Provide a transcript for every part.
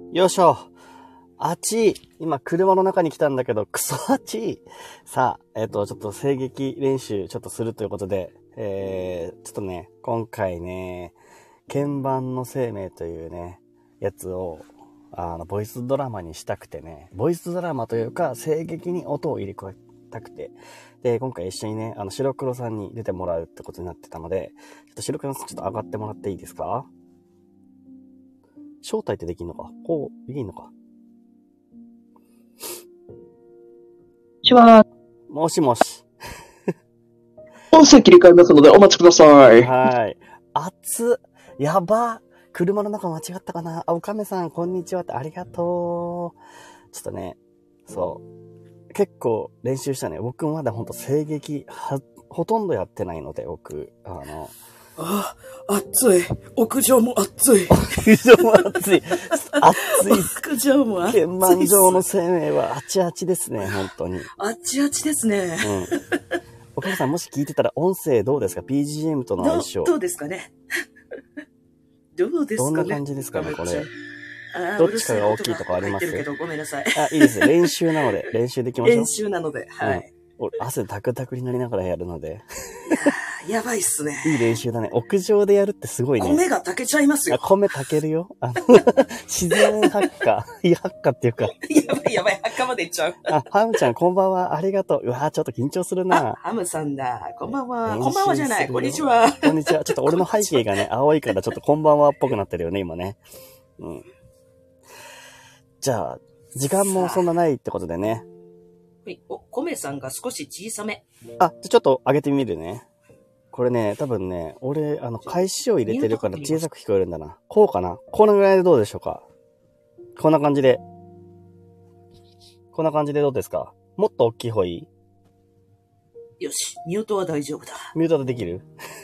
よいしょ。暑い。今、車の中に来たんだけど、クソ暑い。さあ、ちょっと声劇練習ちょっとするということで、ちょっとね、今回ね、鍵盤の生命というね、やつを、ボイスドラマにしたくてね、ボイスドラマというか、声劇に音を入れ込みたくて、で、今回一緒にね、白黒さんに出てもらうってことになってたので、ちょっと白黒さんちょっと上がってもらっていいですか？招待ってできんのか？こう、できんのか？もしもし。 音声切り替えますのでお待ちください。 はい。暑っ。やば。車の中間違ったかな？おかめさん、こんにちはってありがとう。ちょっとね、そう。結構練習したね。僕まだほんと声劇ほとんどやってないので、僕、 暑い。屋上も暑い。 屋上も暑い。暑い。 屋上も暑い。 鍵盤上の生命はあちあちですね、本当に。 あちあちですね。 うん。おかめさん、もし聞いてたら音声どうですか？ BGM との相性。 どうですかね。どうですかね。 どんな感じですかね、これ。 どどっちかが大きいとかあります？ ごめんなさい。 いいです。練習なので、練習できましょう。 練習なので、はい。 俺、汗タクタクになりながらやるので。 やばいっすね。 いい練習だね。屋上でやるってすごいね。 米が炊けちゃいますよ。 米炊けるよ。自然発火。いや、発火っていうか。 やばい、発火までいっちゃう。 ハムちゃん、こんばんは。ありがとう。うわちょっと緊張するな。 ハムさんだ。こんばんは。こんばんはじゃない。こんにちは。 こんにちは。ちょっと俺の背景がね、青いからちょっとこんばんはっぽくなってるよね、今ね。うん。じゃあ、時間もそんなないってことでね。 米さんが少し小さめ。 じゃあちょっと上げてみるね。これね、多分ね、俺、返しを入れてるから小さく聞こえるんだな。こうかな？このぐらいでどうでしょうか？こんな感じで。こんな感じでどうですか？もっと大きい方いい？ よし、ミュートは大丈夫だ。 ミュートできる？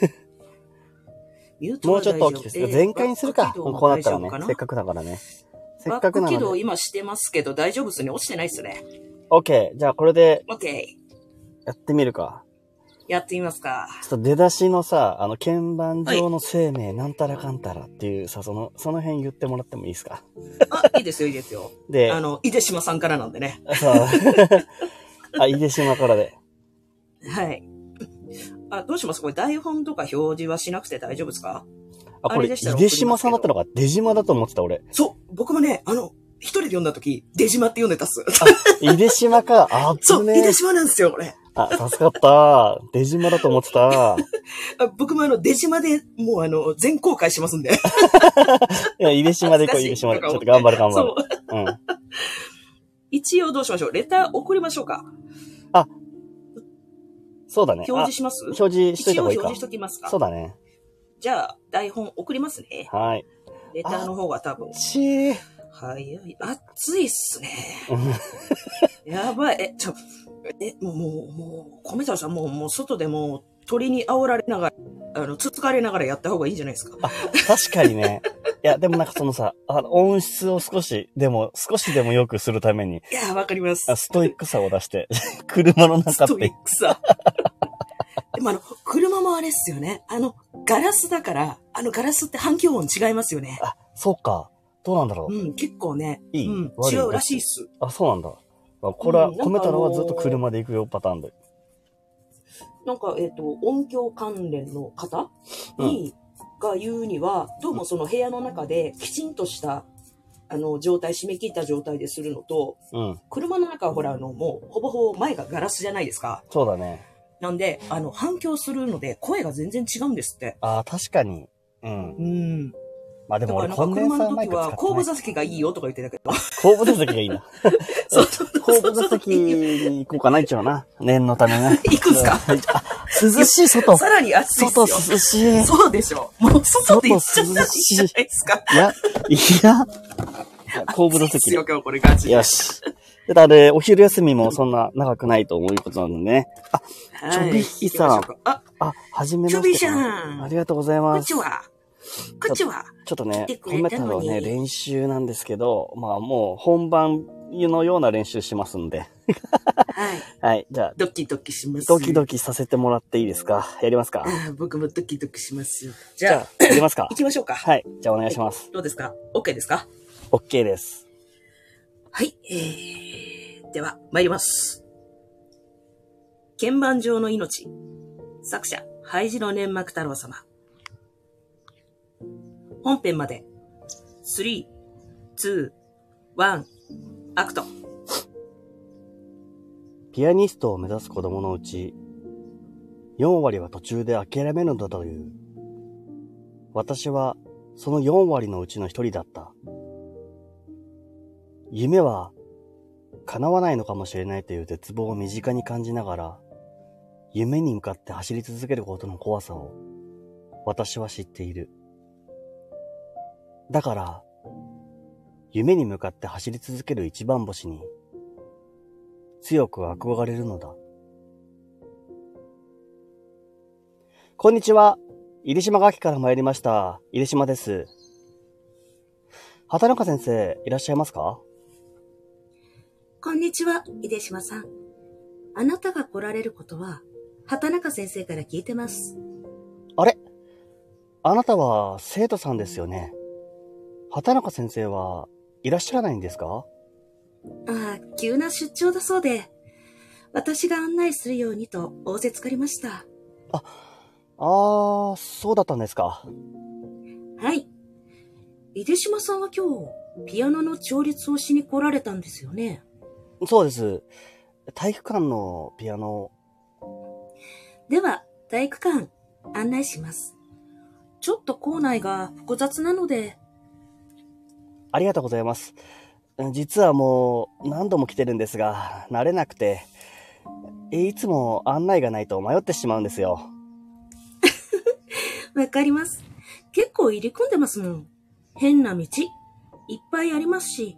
ミュートは大丈夫。 もうちょっと大きいです。全開にするか。こうなったらね。せっかくだからね。せっかくなので。 バック起動今してますけど大丈夫ですね。落ちてないですね。 OK。じゃあこれで。 OK。 やってみるか。 やってみますか。 ちょっと出だしのさ、鍵盤上の生命なんたらかんたらっていうさ、その辺言ってもらってもいいですか？ いいですよ、いいですよ。 で、 井出島さんからなんでね。 そう。井出島からで。 はい。どうします？これ台本とか表示はしなくて大丈夫ですか？ これ、井出島さんだったのか、出島だと思ってた俺。 そう、僕もね、一人で読んだ時、出島って読んでたっす。 井出島か。 そう、井出島なんですよ、これ。 助かった。出島だと思ってた。 僕も出島でもう全公開しますんで。 いや、井出島で行こう、井出島で。ちょっと頑張る。そう。うん。 一応どうしましょう？レター送りましょうか？ そうだね。 表示します？ 表示しといた方がいいか。 一応表示しときますか？ そうだね。 じゃあ、台本送りますね。 はい。 レターの方が多分。早い。暑いっすね。やばい。もう、米太さん、もう外でもう鳥に煽られながら、つつかれながらやった方がいいんじゃないですか。 確かにね。いや、でもなんかそのさ、音質を少しでも良くするために。 いや、わかります。 ストイックさを出して、車の中って。ストイックさ。でも車もあれっすよね。ガラスだから、ガラスって反響音違いますよね。 そうか。どうなんだろう。 うん、結構ね。 いい？ 違うらしいっす。 そうなんだ。これは、米太郎はずっと車で行くよパターンで。 なんか、音響関連の方が言うには、どうもその部屋の中できちんとした、状態、締め切った状態でするのと、車の中はほら、もう、ほぼほぼ前がガラスじゃないですか。 そうだね。 なんで、反響するので、声が全然違うんですって。 確かに。まあでも俺コンデンサーマイク使ってない。車の時は後部座席がいいよとか言ってたけど。 後部座席がいいな。後部座席に行こうかな、一応な。念のためな。 行くんすか？ 涼しい、外。 さらに暑いっすよ。 外涼しい。 そうでしょ。もう外で行っちゃったらいいじゃないですか。 いや。後部座席。 よ、今日これガチ。 よし。お昼休みもそんな長くないと思うことなのでね。ちょびひさん。はじめまして。 ちょびちゃん。 ありがとうございます。 こっちは。 ちょっとね、米太郎ね、練習なんですけど、まあもう本番のような練習しますんで。 はい。 はい、じゃあ。 ドキドキします。 ドキドキさせてもらっていいですか？やりますか？ 僕もドキドキしますよ。 じゃあ、やりますか？ 行きましょうか。 はい。じゃあお願いします。 どうですか？ OK ですか？ OK です。 はい、では、参ります。鍵盤上の命。作者、灰白粘膜太郎様。本編まで、3、2、1、アクト。 ピアニストを目指す子供のうち、4割は途中で諦めるのだという。私は、その4割のうちの一人だった。夢は、叶わないのかもしれないという絶望を身近に感じながら、夢に向かって走り続けることの怖さを、私は知っている。だから、夢に向かって走り続ける一番星に、強く憧れるのだ。こんにちは。入島楽器から参りました。入島です。畑中先生、いらっしゃいますか？ こんにちは、出島さん。あなたが来られることは、畑中先生から聞いてます。 あれ？あなたは生徒さんですよね。畑中先生はいらっしゃらないんですか？ 急な出張だそうで、私が案内するようにと仰せつかりました。 そうだったんですか。 はい。出島さんは今日、ピアノの調律をしに来られたんですよね。 そうです。体育館のピアノ。 では、体育館、案内します。ちょっと校内が複雑なので。 ありがとうございます。実はもう何度も来てるんですが、慣れなくて、いつも案内がないと迷ってしまうんですよ。 わかります。結構入り組んでますもん。変な道、いっぱいありますし。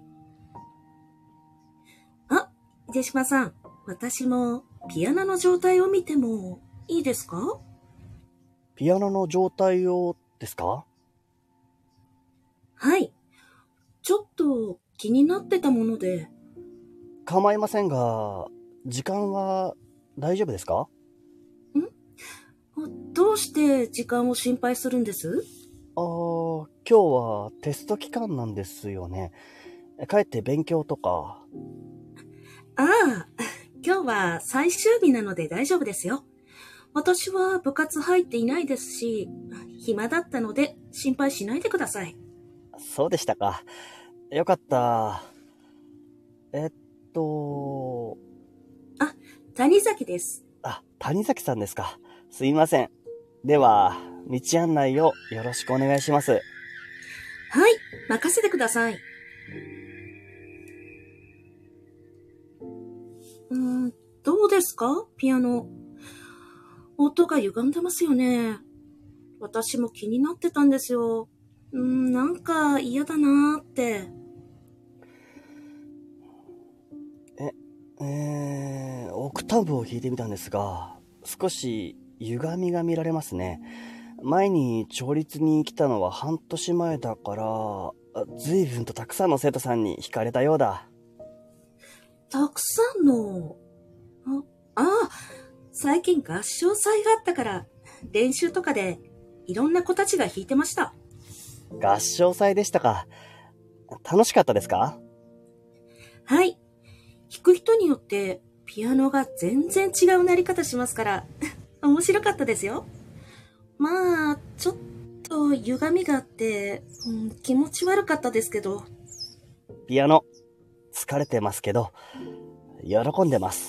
出島さん、私もピアノの状態を見てもいいですか？ ピアノの状態をですか？ はい。ちょっと気になってたもので。 構いませんが、時間は大丈夫ですか？ どうして時間を心配するんです？ 今日はテスト期間なんですよね。帰って勉強とか。 今日は最終日なので大丈夫ですよ。私は部活入っていないですし、暇だったので心配しないでください。 そうでしたか。よかった。 谷崎です。 谷崎さんですか。すいません。では、道案内をよろしくお願いします。 はい、任せてください。どうですか？ピアノ。音が歪んでますよね。私も気になってたんですよ。なんか嫌だなーって。 オクターブを弾いてみたんですが、少し歪みが見られますね。前に調律に来たのは半年前だから、随分とたくさんの生徒さんに惹かれたようだ。 たくさんの、最近合唱祭があったから、練習とかでいろんな子たちが弾いてました。 合唱祭でしたか。楽しかったですか？ はい。弾く人によってピアノが全然違う鳴り方しますから、面白かったですよ。まあ、ちょっと歪みがあって、気持ち悪かったですけど。 ピアノ、疲れてますけど、喜んでます。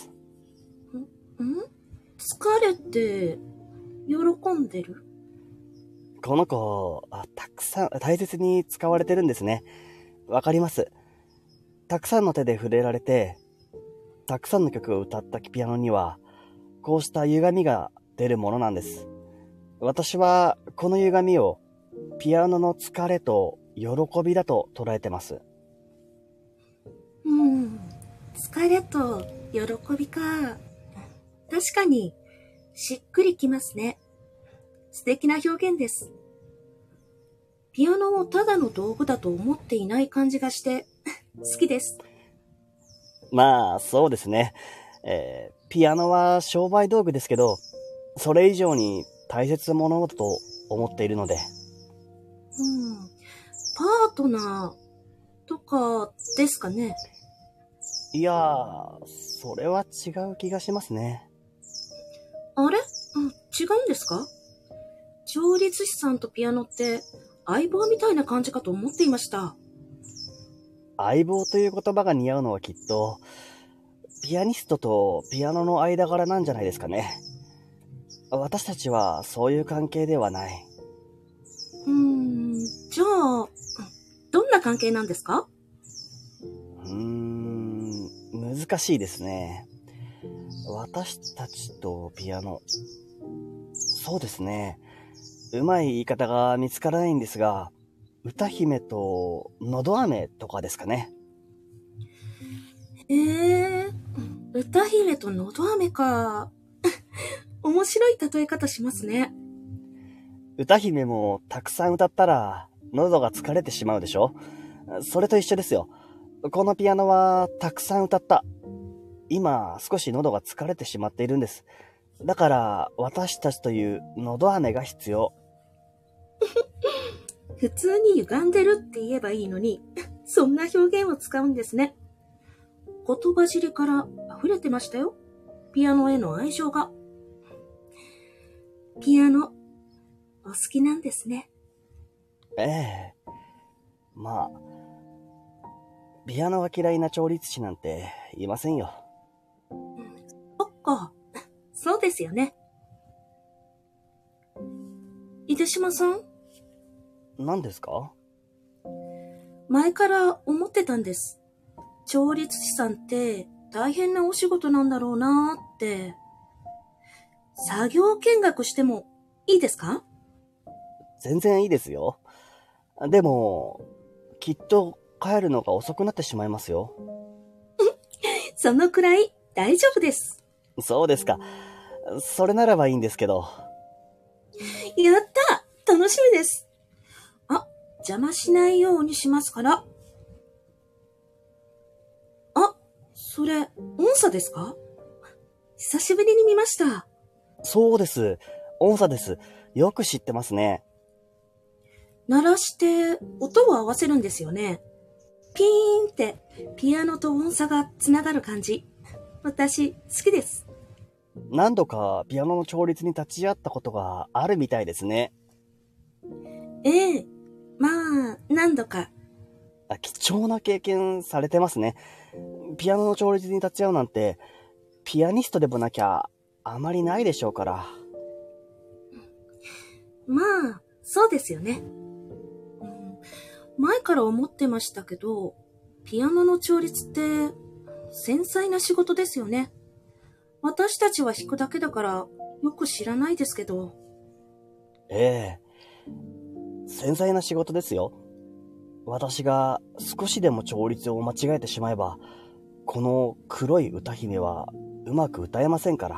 疲れて、喜んでる？ この子、たくさん、大切に使われてるんですね。わかります。たくさんの手で触れられて、たくさんの曲を歌ったピアノには、こうした歪みが出るものなんです。私は、この歪みを、ピアノの疲れと喜びだと捉えてます。 疲れと喜びか。確かに、しっくりきますね。素敵な表現です。ピアノをただの道具だと思っていない感じがして、好きです。 まあ、そうですね。ピアノは商売道具ですけど、それ以上に大切なものだと思っているので。 パートナー。 とかですかね。 いやー、それは違う気がしますね。 あれ、違うんですか？調律師さんとピアノって相棒みたいな感じかと思っていました。 相棒という言葉が似合うのはきっと、ピアニストとピアノの間柄なんじゃないですかね。私たちはそういう関係ではない。 じゃあ、どんな関係なんですか？ 難しいですね。私たちとピアノ。そうですね。うまい言い方が見つからないんですが、歌姫とのど飴とかですかね。 歌姫とのど飴か。面白い例え方しますね。 歌姫もたくさん歌ったら喉が疲れてしまうでしょ。それと一緒ですよ。このピアノはたくさん歌った。今少し喉が疲れてしまっているんです。だから私たちというのど飴が必要。 普通に歪んでるって言えばいいのに、そんな表現を使うんですね。言葉尻から溢れてましたよ。ピアノへの愛情が。ピアノ、お好きなんですね。 ええ。まあ、ピアノが嫌いな調律師なんていませんよ。 そっか、そうですよね。井出島さん、 何ですか？ 前から思ってたんです。調律師さんって大変なお仕事なんだろうなーって。作業見学してもいいですか？ 全然いいですよ。でも、きっと帰るのが遅くなってしまいますよ。 そのくらい大丈夫です。 そうですか。それならばいいんですけど。 やった楽しみです。あ、邪魔しないようにしますから。あ、それ、音叉ですか？久しぶりに見ました。 そうです。音叉です。よく知ってますね。 鳴らして音を合わせるんですよね。ピーンってピアノと音叉がつながる感じ。私、好きです。 何度かピアノの調律に立ち会ったことがあるみたいですね。 ええ、まあ、何度か。 貴重な経験されてますね。ピアノの調律に立ち会うなんて、ピアニストでもなきゃあまりないでしょうから。 まあ、そうですよね。前から思ってましたけど、ピアノの調律って繊細な仕事ですよね。私たちは弾くだけだからよく知らないですけど。 ええ、繊細な仕事ですよ。私が少しでも調律を間違えてしまえば、この黒い歌姫はうまく歌えませんから。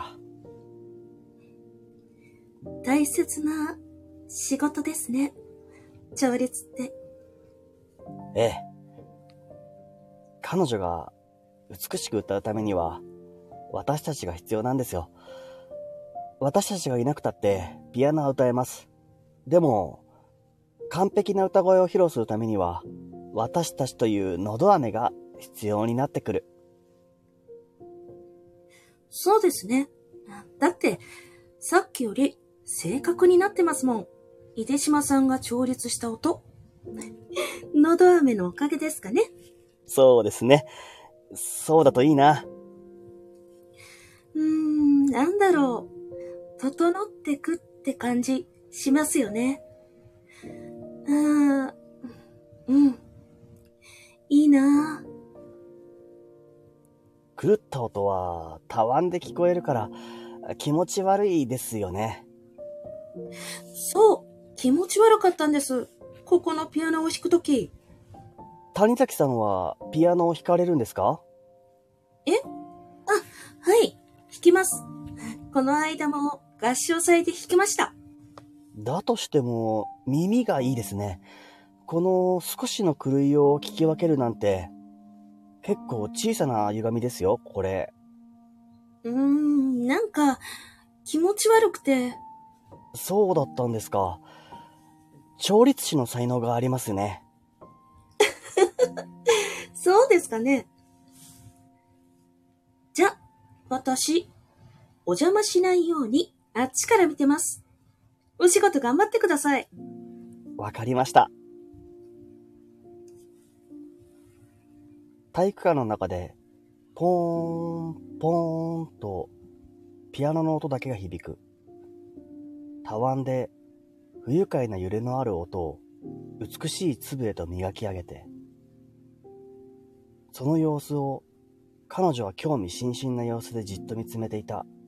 大切な仕事ですね。調律って。 ええ。彼女が美しく歌うためには、私たちが必要なんですよ。私たちがいなくたってピアノは歌えます。でも、完璧な歌声を披露するためには、私たちというのど飴が必要になってくる。 そうですね。だって、さっきより正確になってますもん。井出島さんが調律した音。のど飴のおかげですかね。 そうですね。そうだといいな。 なんだろう。整ってくって感じしますよね。いいなぁ。 狂った音はたわんで聞こえるから気持ち悪いですよね。 そう、気持ち悪かったんです。ここのピアノを弾くとき。 谷崎さんはピアノを弾かれるんですか？ はい、弾きます。この間も合唱祭で弾きました。 だとしても耳がいいですね。この少しの狂いを聞き分けるなんて結構小さな歪みですよ、これ。 なんか気持ち悪くて。 そうだったんですか。調律師の才能がありますね。 そうですかね。じゃ、私、お邪魔しないように、あっちから見てます。お仕事頑張ってください。 わかりました。体育館の中で、ポーン、ポーンと、ピアノの音だけが響く。たわんで、不愉快な揺れのある音を、美しい粒へと磨き上げて、その様子を、彼女は興味津々な様子でじっと見つめていた。